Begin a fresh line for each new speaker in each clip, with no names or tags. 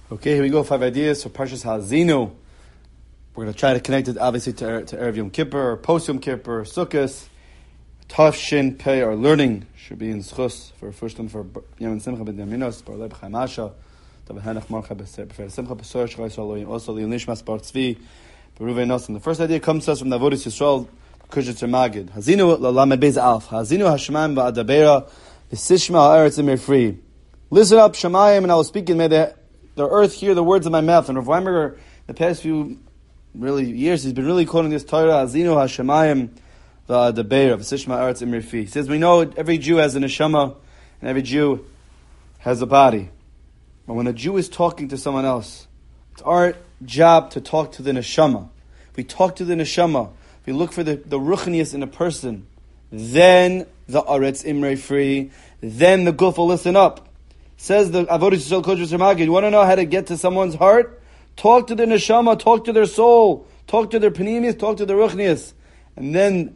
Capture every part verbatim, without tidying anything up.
Okay, here we go. Five ideas for Parshas Ha'azinu. We're going to try to connect it obviously to, to Erev Yom Kippur, post Yom Kippur, Sukkot, Tav Shin Pei. Our learning should be in Schus for first one for Yom Simcha Ben Yaminos, Bar Leib Chaim Asha, Dav Hanach Marcha Befer Simcha Besor Shchai Shalom, also Leon Nishmas Bar Tzvi, Beruvei Nosan. The first idea comes to us from the Avodas Yisrael, Kushitzer Magid. Hazinu Lamed Beis Alf. Hazinu Hashemaim Va'adabera V'Sishma Ha'eretz Emirfri. Listen up, Shemayim, and I will speak in may the the earth hear the words of my mouth. And Rav Weinberger, the past few really years, he's been really quoting this Torah, Azinu Hashemayim Va'adabeir, V'Sishma Eretz Emirfi. He says, we know every Jew has a neshama, and every Jew has a body. But when a Jew is talking to someone else, it's our job to talk to the neshama. If we talk to the neshama, if we look for the, the ruchnius in a person, then the Eretz Emirfi, then the guf will listen up. Says the Avodas Yisrael Kushitzer Magid, you want to know how to get to someone's heart? Talk to their neshama, talk to their soul, talk to their panemius, talk to their ruchnius. And then,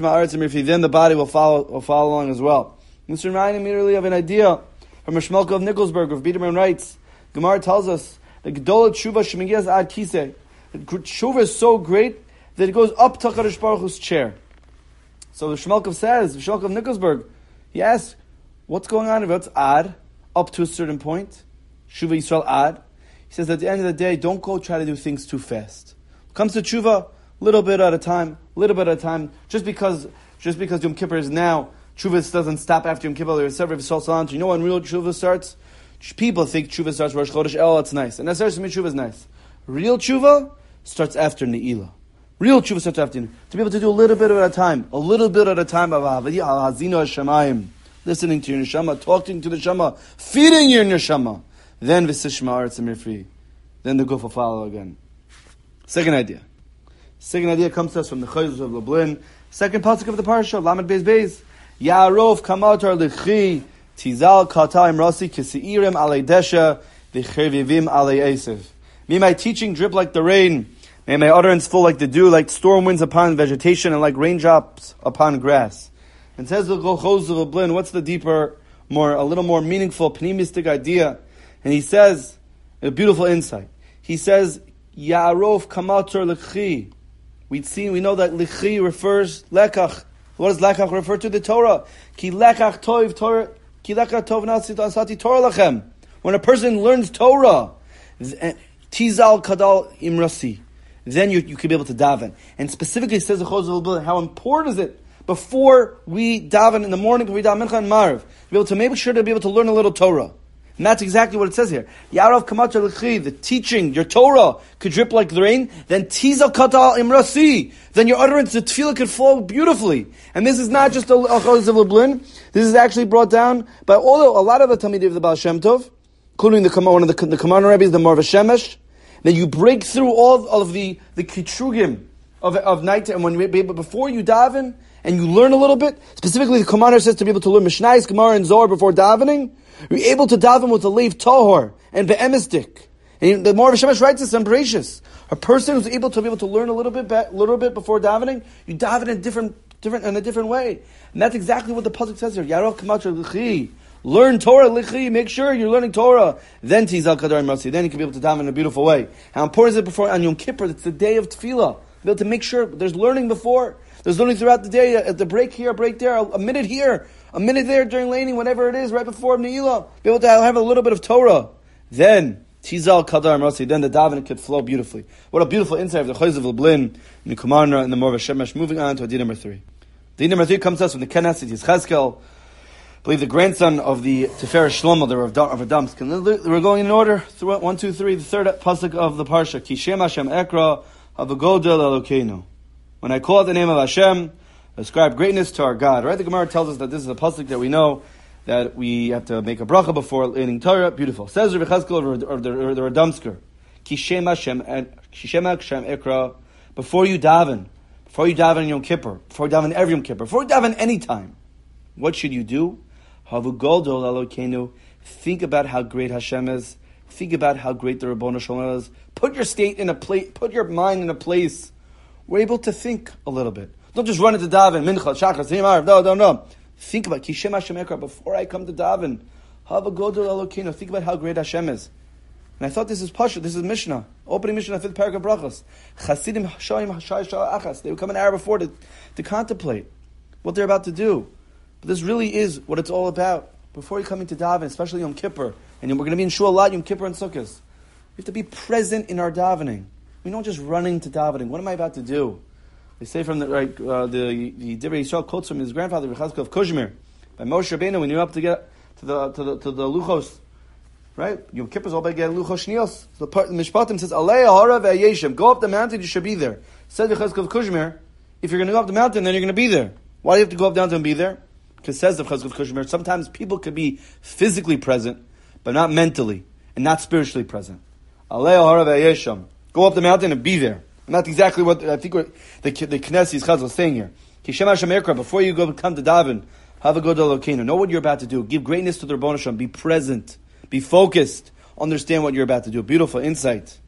then the body will follow will follow along as well. This reminded me really of an idea from Shmuelka of Nicholsburg, of Biederman writes, Gemara tells us, the Gedolah Tshuva Shemigiyas Ad Kisei. The Tshuva is so great that it goes up to Kadosh Baruch Hu's chair. So the Shmuelka says, the Shmuelka of Nicholsburg, he asks, what's going on? What's Ad? Up to a certain point, Tshuva Yisrael Ad. He says at the end of the day, don't go try to do things too fast. Comes to Tshuva, little bit at a time, little bit at a time. Just because, just because Yom Kippur is now, Tshuva doesn't stop after Yom Kippur. There are several Yisrael. You know when real Tshuva starts? People think Tshuva starts Rosh Chodesh El. It's nice, and that's actually Tshuva is nice. Real Tshuva starts after Ne'ilah. Real Tshuva starts after Ne'ilah. To be able to do a little bit at a time, a little bit at a time of Hazinu Hashemayim. Listening to your neshama, talking to the neshama, feeding your neshama. Then v'sishma aretz emirfri. Then the guf will follow again. Second idea. Second idea comes to us from the Chayzos of Lublin. Second pasuk of the parsha, Lamed Beis Beis. Ya'arov kamatar lichi tizal kata imrasi kisi'irim alei desha v'chervivim alei esev. May my teaching drip like the rain. May my utterance fall like the dew, like storm winds upon vegetation and like raindrops upon grass. And says the Chayzos of Lublin, what's the deeper, more, a little more meaningful, pneumistic idea? And he says, a beautiful insight. He says, Ya'arov kamator lechi. We'd seen, we know that lechi refers, lekach. What does lekach refer to? The Torah. Ki lekach tov Torah, ki lekach tov nasati Torah lachem. When a person learns Torah, tizal kadal imrasi, then you, you can be able to daven. And specifically says the Chayzos of Lublin, how important is it before we daven in the morning, before we daven mincha and marv, to be able to make sure to be able to learn a little Torah. And that's exactly what it says here. Ya'arov kamatar lechi, the teaching, your Torah could drip like the rain. Then tizal katal imrasi, then your utterance, the tefillah could flow beautifully. And this is not just a Chayzos of Lublin. This is actually brought down by all a lot of the Talmidim of the Baal Shem Tov, including the one of the the Kaman Rebbe's, the Marva Shemesh. Then you break through all of the the kitrugim of of night, and when you before you daven. And you learn a little bit. Specifically, the commander says to be able to learn Mishnayos, Gemara, and Zohar before davening. You're able to daven with a leiv tahor and be'emistik. And the Marv Shemesh writes this on Bereshis. A person who's able to be able to learn a little bit, a little bit before davening, you daven in a different, different, in a different way. And that's exactly what the pasuk says here. Ya'arov kamatar lechi. Learn Torah lechi. Make sure you're learning Torah. Then tizal kadar imrasi. Then you can be able to daven in a beautiful way. How important is it before on Yom Kippur? It's the day of tefillah. Be able to make sure there's learning before. There's learning throughout the day, at the break here, a break there, a minute here, a minute there during laning, whatever it is, right before Ne'ilah. Be able to have a little bit of Torah. Then, Tizal Kadar Marasi, then the davening could flow beautifully. What a beautiful insight of the Chayzos of Lublin, and the Kumarna, and the Marva Shemesh. Moving on to idea number three. Idea number three comes to us from the Knesset Yizchazkel, I believe the grandson of the Tiferes Shlomo, the Rav Adamsk. We're going in order, through one, two, three, the third pasuk of the Parsha. Ki Shem Hashem Ekra, Havagodel Elokeinu. When I call out the name of Hashem, ascribe greatness to our God. Right? The Gemara tells us that this is a pasuk that we know that we have to make a bracha before learning Torah. Beautiful. Says Rav Chazkel or the Radomsker, Ki Shem Hashem Ekra. Before you daven, before you daven in Yom Kippur, before you daven every Yom Kippur, before you daven any time, what should you do? Havu Godol Elokeinu. Think about how great Hashem is. Think about how great the Ribbono Shel Olam is. Put your state in a place. Put your mind in a place. We're able to think a little bit. Don't just run into daven, mincha, shachar, tzimar, no, no, no. Think about Kishem Hashem Ekra before I come to daven. Have a godol Elokeinu. Think about how great Hashem is. And I thought this is Pasha, this is Mishnah. Opening Mishnah, fifth paragraph brachas. Chasidim Hashayim Hashai Shal Achas. They would come an hour before to, to contemplate what they're about to do. But this really is what it's all about. Before you come into daven, especially Yom Kippur, and we're going to be in Shul a lot, Yom Kippur and Sukkot, we have to be present in our davening. We don't just run into davening. What am I about to do? They say from the right, uh, the the Divrei Yisrael quotes from his grandfather Rechazkel of Kuzhmir by Moshe Rabbeinu when you're up to get to the to the to the luchos, right? Yom Kippur is all about getting luchos shnios. The part the Mishpatim says Alei Hara ve'Yeshem. Go up the mountain, you should be there. Said Rechazkel of Kuzhmir, if you're going to go up the mountain, then you're going to be there. Why do you have to go up down and be there? Because says the Chazal of Kushmer, sometimes people could be physically present, but not mentally and not spiritually present. Alei Go up the mountain and be there. And that's exactly what I think what the the Knesset's Chazal is saying here. Before you go come to daven, have a good Elokeinu. Know what you're about to do. Give greatness to the Rebbeinu Shalom. Be present. Be focused. Understand what you're about to do. Beautiful insight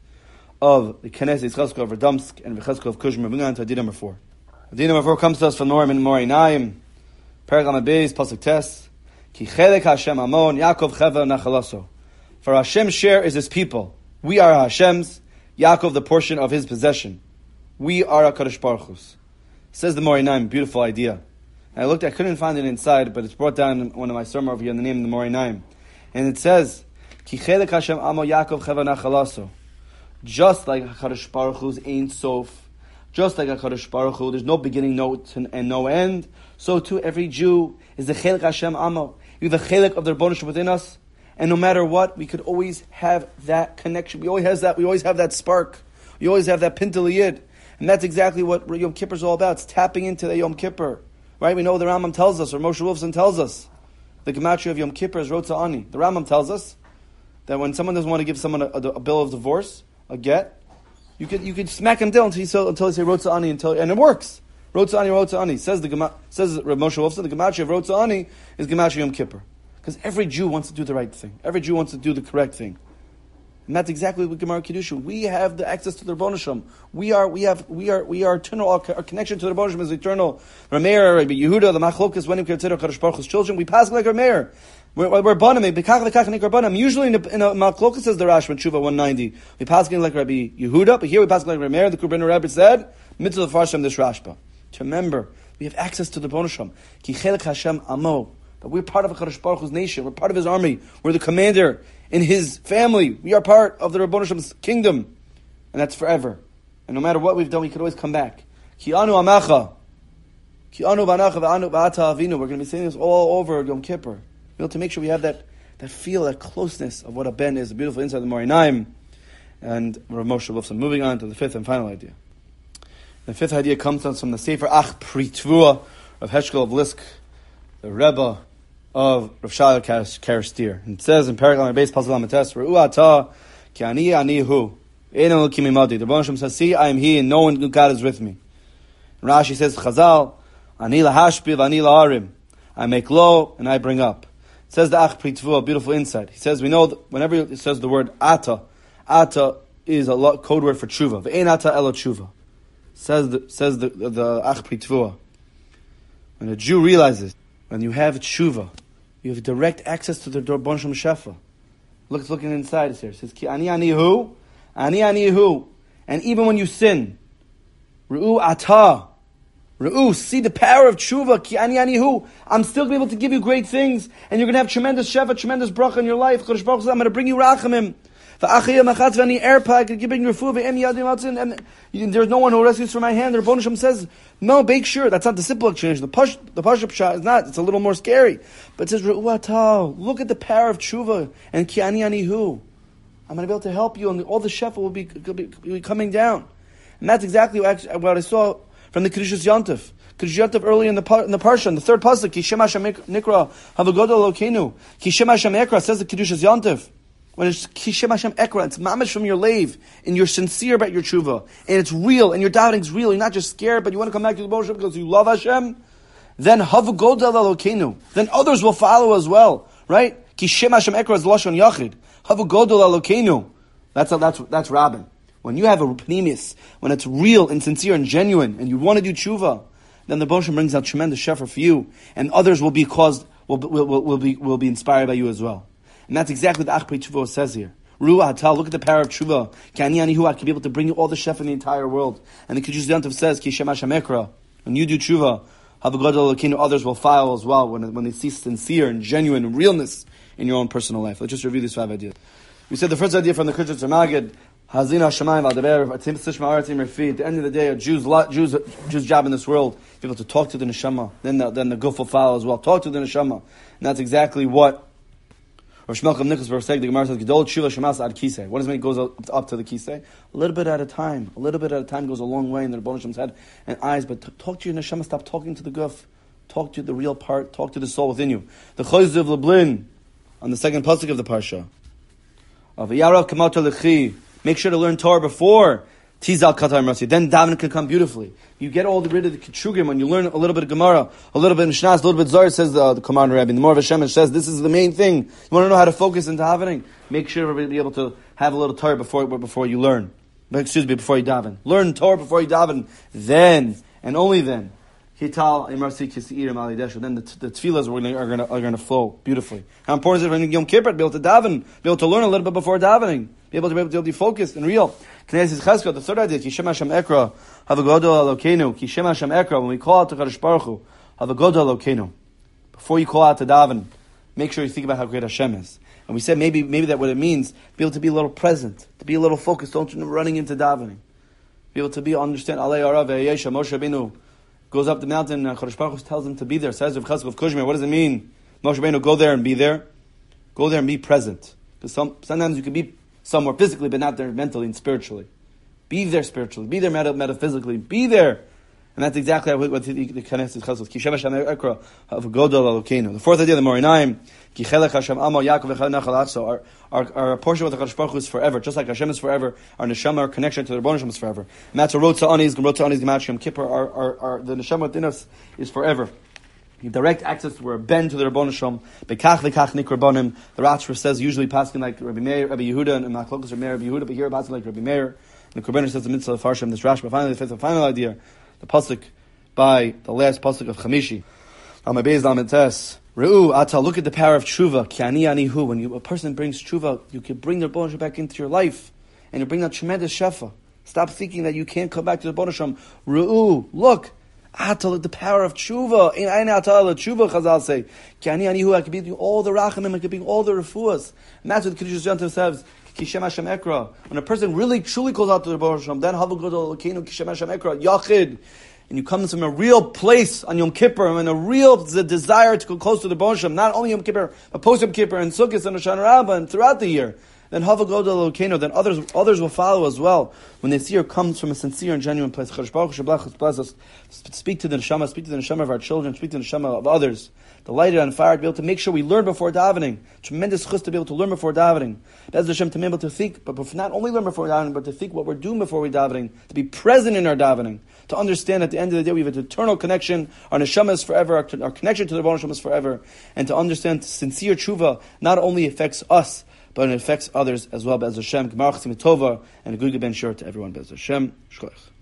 of the Knesset's Chazal of Radomsk and the Chazal of Kushmer. Moving on to Adin number four. Adin number four comes to us from Noram and Mori Naim. Paragraph Beis, Pasuk Tes. Ki chelek Hashem Amon, Yaakov Cheva Nachalaso. For Hashem's share is His people. We are Hashem's, Yaakov the portion of His possession. We are HaKadosh Baruch Hu's. Says the Mori Naim, beautiful idea. And I looked, I couldn't find it inside, but it's brought down in one of my sermons over here in the name of the Mori Naim. And it says, Ki chelek Hashem Amon, Yaakov Cheva Nachalaso. Just like HaKadosh Baruch Hu's Ein Sof, just like HaKadosh Baruch Hu, there's no beginning, no and no end. So too, every Jew is the Chelek Hashem Amo. You have the Chelek of the Rebbeinu Shalom within us, and no matter what, we could always have that connection. We always have that. We always have that spark. We always have that Pintel Yid, and that's exactly what Yom Kippur is all about. It's tapping into the Yom Kippur, right? We know the Rambam tells us, or Moshe Wolfson tells us, the gematria of Yom Kippur is Rotza Ani. The Rambam tells us that when someone doesn't want to give someone a, a, a bill of divorce, a get, you could you could smack him down until he say, until he say Rotza Ani, until and it works. Rotza Ani, Rotza Ani. Says the Gema, says Reb Moshe Wolfson, the gematria of Rotza Ani is gematria Yom Kippur. Because every Jew wants to do the right thing. Every Jew wants to do the correct thing. And that's exactly what Gemara Kiddushu. We have the access to the Rebbeinu Shalom. We are, we have, we are, we are eternal. Our, our connection to the Rebbeinu Shalom is eternal. Rameir, Rabbi Yehuda, the Machlokas, when we consider Kadosh Baruch Hu's children, we pass like Rameir. We're, we're banim, bekach lekach nik rabbanim. Usually in a, in a Machlokas says the Rashba, Tshuva one ninety. We pass like Rabbi Yehuda, but here we pass like Rameir. The Kubrin Rebbe said, mitzvah farsham this Rashba. To remember, we have access to the Rebbeinu Shalom. Ki chelek Hashem amo. That we're part of Kadosh Baruch Hu's nation. We're part of His army. We're the commander in His family. We are part of the Rebbeinu Shalom's kingdom. And that's forever. And no matter what we've done, we can always come back. Ki anu amacha. Ki anu v'anacha v'anu v'ata avinu. We're going to be saying this all over Yom Kippur. We have to make sure we have that, that feel, that closeness of what a ben is. A beautiful insight of the Mori Naim. And Rav Moshe Wolfson. Moving on to the fifth and final idea. The fifth idea comes from the Sefer Ach Pri Tvua of Heshkel of Lisk, the Rebbe of Rav Shai Karistir. It says in Paragraph Beis Pasuk Lamates, Re'u ata ki ani ani hu, ein elokim imadi. The Rebbe says, see, I am He, and no one, God is with me. And Rashi says, Chazal, ani lahashpi v'ani laharim. I make low and I bring up. It says the Ach Pri Tvua, beautiful insight. He says, we know that whenever it says the word ata, ata is a lot, code word for tshuva. V'ein ata elo tshuva. Says the says the the, the Ach Pri Tvua. When a Jew realizes, when you have tshuva, you have direct access to the Rebbeinu Shalom Shefa. Look, it's looking inside here. It says, Ki ani ani hu, ani ani hu. And even when you sin, Re'u ata, Re'u, see the power of tshuva, Ki ani ani hu. I'm still going to be able to give you great things, and you're going to have tremendous shefa, tremendous bracha in your life. Kadosh Baruch Hu, I'm going to bring you rachamim. And there's no one who rescues from my hand. The Rebbeinu Shalom says, no, make sure. That's not the simple explanation. The push, the push up shot is not. It's a little more scary. But it says, look at the power of tshuva and ki ani ani hu. I'm going to be able to help you, and all the shefa will be, will be, will be coming down. And that's exactly what I, what I saw from the Kedushas Yontif. Kedushas Yontif early in the in the parsha, in the third pasuk, Ki Shem Hashem Nikra Havagodol Elokeinu. Ki Shem Hashem Ekra says the Kedushas Yontif. When it's Kishem Hashem Ekra, it's mamash from your lave, and you're sincere about your tshuva, and it's real, and your doubting's real. You're not just scared, but you want to come back to the Moshe because you love Hashem. Then Havu Godel Elokeinu. Then others will follow as well, right? Kishem Hashem Ekra is lashon yachid. Havu Godel Elokeinu. That's a, that's that's Rabin. When you have a pneumis, when it's real and sincere and genuine, and you want to do tshuva, then the Moshe brings out tremendous shefa for you, and others will be caused will will will, will be will be inspired by you as well. And that's exactly what the Ach Pri Tvua says here. Ruah Hatal, look at the power of tshuva. Kani anihu, I can be able to bring you all the chef in the entire world. And the Kiddush Yantav says, Ki Shema Shamekra, when you do tshuva, Havagadol Elokeinu, others will follow as well when, when they see sincere and genuine realness in your own personal life. Let's just review these five ideas. We said the first idea from the Kiddush Magid, Hazina Shamayim V'Adaber, Atim Tishma Aratim Refi. At the end of the day, a Jew's, Jew's, Jew's job in this world, be able to talk to the neshama. Then the, then the guf will follow as well. Talk to the neshama. And that's exactly what Rosh Melcham Nichas Verseg, the Gemara says, Gedol Tshuva Shemas Ad Kisei. What does it mean it goes up, up to the Kisei? A little bit at a time. A little bit at a time goes a long way in the Rebbeinu Shem's head and eyes. But t- talk to your neshama. Stop talking to the guf. Talk to the real part. Talk to the soul within you. The Chayz of Lublin, on the second pasuk of the Parsha. Of Yarav Kamata Lechi. Make sure to learn Torah before Tizal Katar Mercy. Then davening can come beautifully. You get all the rid of the Ketshugim when you learn a little bit of Gemara, a little bit of Mishnah, a little bit of Zohar, says the, the Commander Rabbi. The Mor Hashem says this is the main thing. You want to know how to focus in davening? Make sure to be able to have a little Torah before before you learn. Excuse me, before you daven. Learn Torah before you daven. Then, and only then, Hital Imarsi Kisiir Mali Desha. Then the, the tefillahs are going are are going to flow beautifully. How important is it when Yom Kippur to be able to daven, be able to learn a little bit before davening, be able to be able to be focused and real. Knesset Cheskel, the third idea, Kishem Hashem Ekra, Havagodol Elokeinu, Kishem Hashem Ekra. When we call out to Kadosh Baruch Hu, Havagodol Elokeinu. Before you call out to daven, make sure you think about how great Hashem is. And we said maybe maybe that what it means, be able to be a little present, to be a little focused, don't you running into davening, be able to be understand Alei Arav Yesha Moshe Rabbeinu goes up the mountain, and Kadosh Baruch Hu tells him to be there. Says of Cheskel of Kushmer, what does it mean? Moshe Rabbeinu, go there and be there. Go there and be present. Because some, sometimes you can be somewhere physically, but not there mentally and spiritually. Be there spiritually. Be there meta- metaphysically. Be there. And that's exactly what the Knesset Cheskel is. Kishem Hashem Ekra of Godol Elokeinu. The fourth idea, the Morinaim, Ki Chelek Hashem Amo Yaakov Echad Nachal Atzo. Our, our, our portion with the Kadosh Baruch Hu is forever. Just like Hashem is forever, our Neshama, our connection to the Rebbeinu Shem is forever. And that's a Rotza Anis, Rotza Anis Gematria Yom Kippur. Our, our, our, the Neshama within us is forever. You direct access, we're a ben to the Rebbeinu Shem. Bekach v'kach nik Rabbanim. The Ratshver says usually passing like Rabbi Meir, Rabbi Yehuda, and Machlokas Rabbi Meir, Rabbi Yehuda, but here passing like Rabbi Meir. And the Korbaner says the mitzvah of Farshim, this Rashi. But finally, the fifth and final idea, the pasuk by the last pasuk of Chamishi. Amabez Lamentes. Re'u Ata, look at the power of tshuva. Ki ani anihu. When you, a person brings tshuva, you can bring the Rebbeinu Shem back into your life, and you bring that tremendous shefa. Stop thinking that you can't come back to the Rebbeinu Shem. Re'u, look. Ata, the power of tshuva. In aina ata tshuva, Chazal say. Ki ani anihu. I can bring you all the rachamim. I can bring all the refuahs. And that's what the Kiddush Yantav says. Kishem Hashem Ekra. When a person really truly calls out to the Rebbeinu Shem, then Havagodol Elokeinu Kishem Hashem Ekra Yachid. And you come from a real place on Yom Kippur, and a real desire to go close to the Rebbeinu Shem, not only Yom Kippur, but post Yom Kippur and Sukkot and Hoshana Rabbah and throughout the year. Then Havagodol Elokeinu, then others others will follow as well. When they see her comes from a sincere and genuine place. Chadosh Baruch Hu bless us. Speak to the neshama, speak to the neshama of our children, speak to the neshama of others. Delighted on fire to be able to make sure we learn before davening. Tremendous chus to be able to learn before davening. Bez Hashem to be able to think, but not only learn before davening, but to think what we're doing before we davening, to be present in our davening, to understand at the end of the day we have an eternal connection. Our neshama is forever. Our, our connection to the Rebbeinu Shem is forever, and to understand sincere tshuva not only affects us, but it affects others as well. Bez Hashem, Gemar Chasim Tova, and a good ben sure to everyone. Bez Hashem, Shkoch.